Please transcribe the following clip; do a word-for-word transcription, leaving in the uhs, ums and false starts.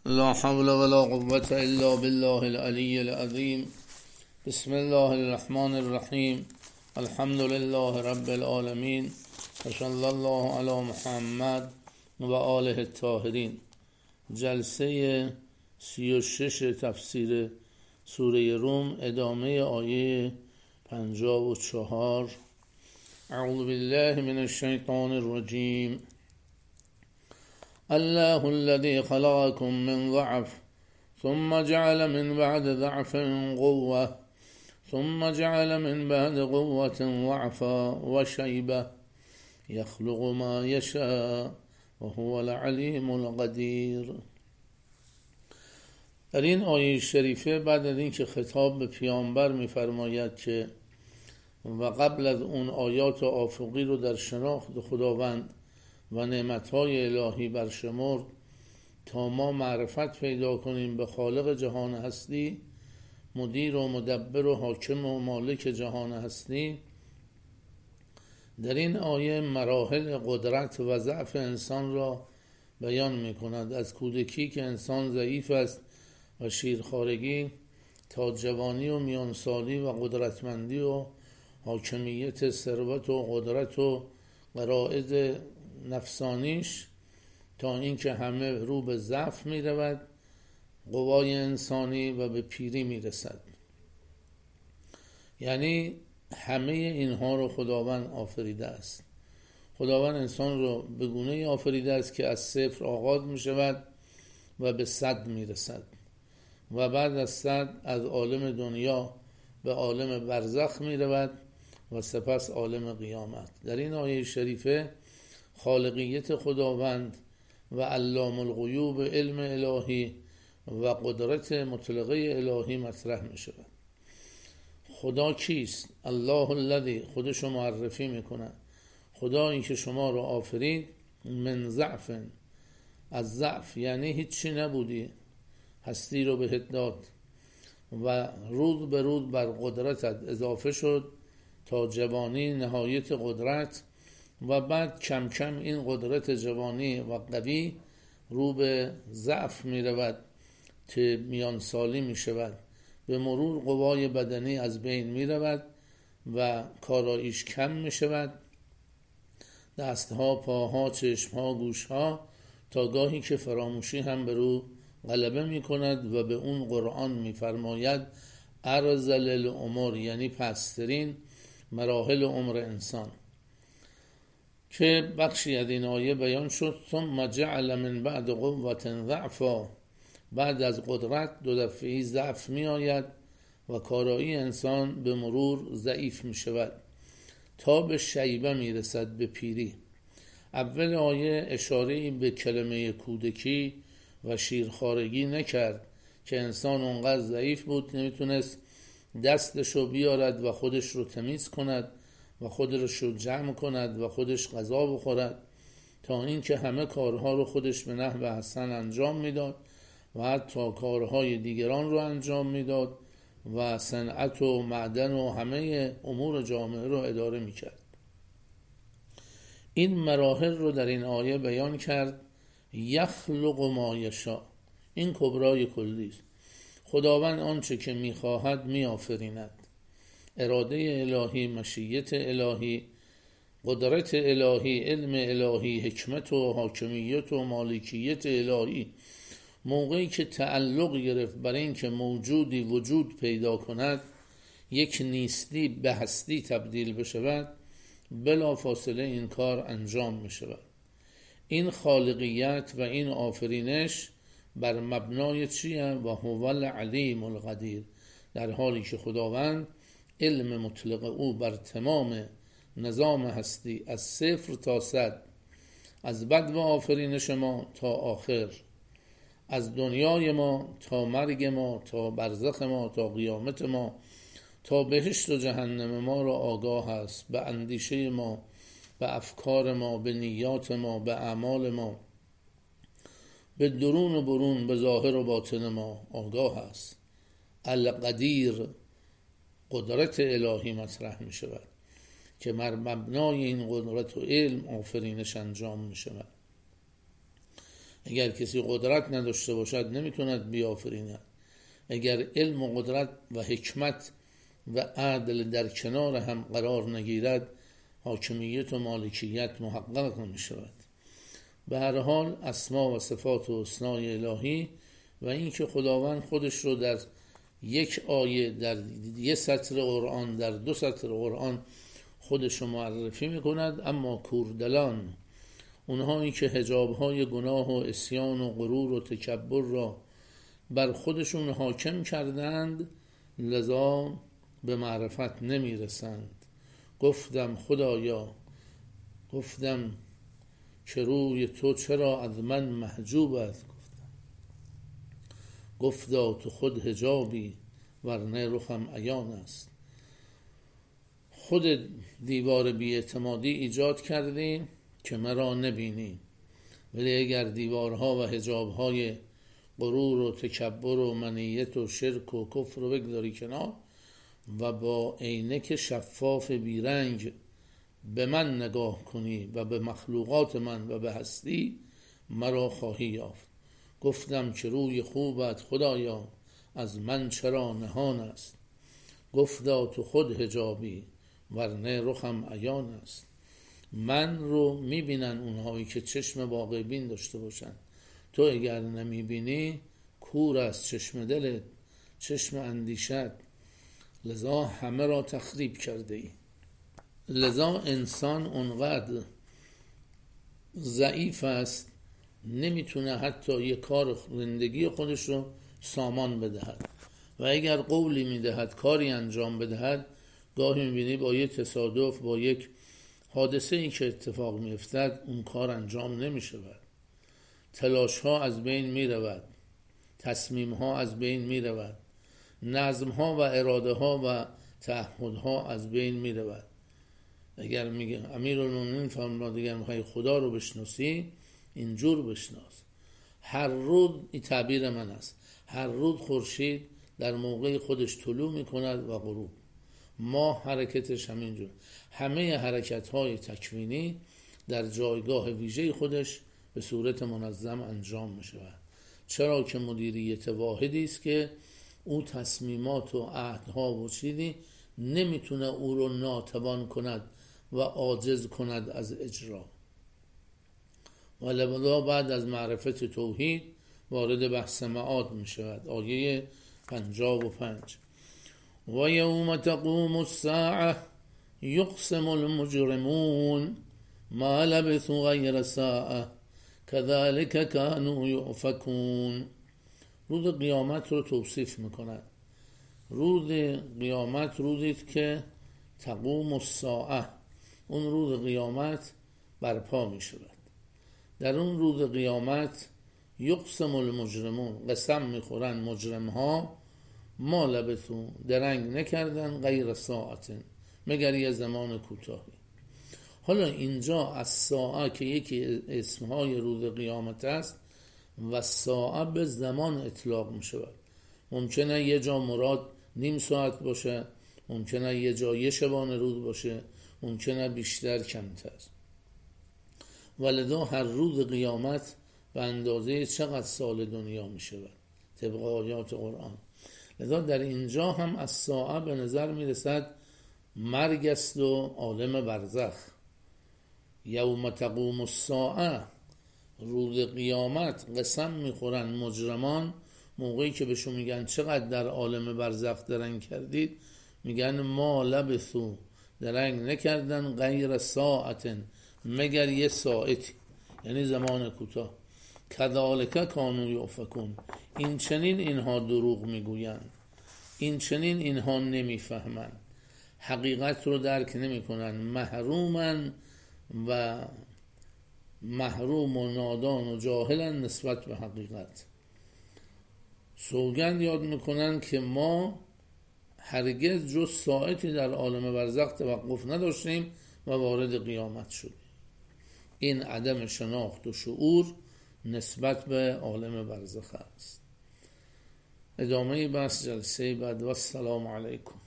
لا حول ولا قوة الا بالله العلی العظیم. بسم الله الرحمن الرحیم. الحمد لله رب العالمین و صلی الله علی محمد و آله الطاهرین. جلسه سی و شش تفسیر سوره روم، ادامه آیه پنجاه و چهار. اعوذ بالله من الشیطان الرجیم. الله الذي خلقكم من ضعف ثم جعل من بعد ضعف قوة ثم جعل من بعد قوة ضعفا وشيبة يخلق ما يشاء وهو العليم القدير. در این آیه شریفه بعد از این که خطاب به پیامبر می‌فرماید که و قبل از اون آیات آفاقی رو در شناخت خداوند و نعمتهای الهی برشمرد تا ما معرفت پیدا کنیم به خالق جهان هستی، مدیر و مدبر و حاکم و مالک جهان هستی، در این آیه مراحل قدرت و ضعف انسان را بیان می کند. از کودکی که انسان ضعیف است و شیرخوارگی تا جوانی و میانسالی و قدرتمندی و حاکمیت ثروت و قدرت و غرائز نفسانیش، تا اینکه همه رو به ضعف می رود قوای انسانی و به پیری می رسد. یعنی همه اینها رو خداوند آفریده است. خداوند انسان رو به گونه آفریده است که از صفر آغاز می شود و به صد می رسد و بعد از صد از عالم دنیا به عالم برزخ می رود و سپس عالم قیامت. در این آیه شریفه خالقیت خداوند و علام الغیوب علم الهی و قدرت مطلقه الهی مطرح می شود. خدا کیست؟ الله الذی، خودش رو معرفی می کند. خدا این که شما رو آفرید من ضعف، از ضعف یعنی هیچی نبودی، هستی رو بهت داد و رود به رود بر قدرتت اضافه شد تا جوانی نهایت قدرت و بعد کم کم این قدرت جوانی و قوی رو به ضعف می رود که میان سالی می شود. به مرور قوای بدنی از بین می رود و کاراییش کم می شود، دستها، پاها، چشمها، گوشها، تا گاهی که فراموشی هم به رو غلبه می کند و به اون قرآن می فرماید ارذل العمر، یعنی پسترین مراحل عمر انسان، که بخشی از این آیه بیان شد. ثم جعل من بعد قوة ضعفا، بعد از قدرت دو دفعی ضعف می آید و کارایی انسان به مرور ضعیف می شود تا به شیبه می رسد، به پیری. اول آیه اشاره به کلمه کودکی و شیرخوارگی نکرد که انسان اونقدر ضعیف بود نمیتونست دستشو بیارد و خودش رو تمیز کند و خودش رو جمع کند و خودش غذا بخورد، تا این که همه کارها رو خودش به نحو حسن انجام میداد و حتی کارهای دیگران رو انجام میداد و صنعت و معدن و همه امور جامعه رو اداره میکرد. این مراحل رو در این آیه بیان کرد. یخلق ما یشاء، این کبرای کلی است. خداوند آنچه که میخواهد میآفریند. اراده الهی، مشیت الهی، قدرت الهی، علم الهی، حکمت و حاکمیت و مالکیت الهی موقعی که تعلق گرفت برای این که موجودی وجود پیدا کند، یک نیستی به هستی تبدیل بشود، بلا فاصله این کار انجام می شود. این خالقیت و این آفرینش بر مبنای چیه؟ و هو العلیم القدیر، در حالی که خداوند علم مطلق او بر تمام نظام هستی از صفر تا صد، از بدو آفرینش ما تا آخر، از دنیای ما تا مرگ ما، تا برزخ ما، تا قیامت ما، تا بهشت و جهنم ما را آگاه است. به اندیشه ما، به افکار ما، به نیات ما، به اعمال ما، به درون و برون، به ظاهر و باطن ما آگاه است. القدیر، قدرت الهی مطرح می شود که بر مبنای این قدرت و علم آفرینش انجام می شود. اگر کسی قدرت نداشته باشد نمیتوند بیافریند. اگر علم و قدرت و حکمت و عدل در کنار هم قرار نگیرد، حاکمیت و مالکیت محقق نمی شود. به هر حال اسما و صفات و حسنای الهی و اینکه خداوند خودش رو در یک آیه، در یک سطر قرآن، در دو سطر قرآن خودش رو معرفی میکند، اما کوردلان، اونهایی که حجابهای گناه و عصیان و غرور و تکبر را بر خودشون حاکم کردند، لذا به معرفت نمیرسند. گفتم خدایا، گفتم که روی تو چرا از من محجوب است؟ گفتم گفتا تو خود حجابی ورنه رخم عیان است. خود دیوار بی‌اعتمادی ایجاد کردی که مرا نبینی، ولی اگر دیوارها و حجابهای غرور و تکبر و منیت و شرک و کفر رو بگذاری کنار و با عینک شفاف بیرنگ به من نگاه کنی و به مخلوقات من و به هستی، مرا خواهی یافت. گفتم که روی خوبت خدایا از من چرا نهان است؟ گفتا تو خود حجابی ورنه رخم عیان است. من رو میبینن اونهایی که چشم واقع بین داشته باشن، تو اگر نمیبینی کور از چشم دلت، چشم اندیشت، لذا همه را تخریب کرده ای. لذا انسان اونقدر ضعیف است نمیتونه حتی یک کار زندگی خودش رو سامان بدهد و اگر قولی میدهد کاری انجام بدهد، گاهی میبینی با یک تصادف، با یک حادثه ای که اتفاق میفتد اون کار انجام نمیشود. تلاش ها از بین میرود، تصمیم ها از بین میرود، نظم ها و اراده ها و تعهد ها از بین میرود. اگر میگه امیرالمومنین فرمود دیگر میخوای خدا رو بشناسی اینجور بشناس. هر روز، این تعبیر من است، هر روز خورشید در موقع خودش طلوع میکند و غروب، ماه حرکتش همینجور. همه حرکت های تکوینی در جایگاه ویژه خودش به صورت منظم انجام میشود. چرا که مدیریت واحدی است که او تصمیمات و عهدها و چیزی نمیتونه او رو ناتوان کند و عاجز کند از اجرا. و لذا بعد از معرفت توحید وارد بحث معاد می شود. آیه پنجاه و پنج: و یوم تقوم الساعه یقسم المجرمون ما لبثوا غیر ساعه كذلك كانوا یؤفکون. روز قیامت رو توصیف میکنند. روز قیامت روزی که تقوم الساعه، اون روز قیامت برپا می شود. در اون روز قیامت یقسم المجرمون، قسم میخورن مجرم ها، ما لبثوا، درنگ نکردن، غیر ساعت، مگر یه زمان کوتاهی. حالا اینجا از ساعه که یکی اسمهای روز قیامت است و ساعه به زمان اطلاق می شود. ممکنه یه جا مراد نیم ساعت باشه، ممکنه یه جا یه شبانه روز باشه، ممکنه بیشتر کمتر. ولذا هر روز قیامت به اندازه چقدر سال دنیا می شود طبق آیات قرآن. لذا در اینجا هم از ساعه به نظر می رسد مرگ است و عالم برزخ. یوم تقوم الساعه، روز قیامت قسم میخورن مجرمان موقعی که بهشون میگن چقدر در عالم برزخ درنگ کردید، میگن ما لبثوا، درنگ نکردن، غیر ساعت، مگر یه ساعتی، یعنی زمان کوتاه. کذالک کانوا یؤفکون، این چنین اینها دروغ میگویند، این چنین اینها نمیفهمند، حقیقت رو درک نمیکنن، محرومن و محروم و نادان و جاهلن نسبت به حقیقت. سوگند یاد میکنن که ما هرگز جز ساعتی در عالم برزخ توقف نداشتیم و وارد قیامت شدیم. این عدم شناخت و شعور نسبت به عالم برزخ است. ادامه بحث جلسه بعد و السلام علیکم.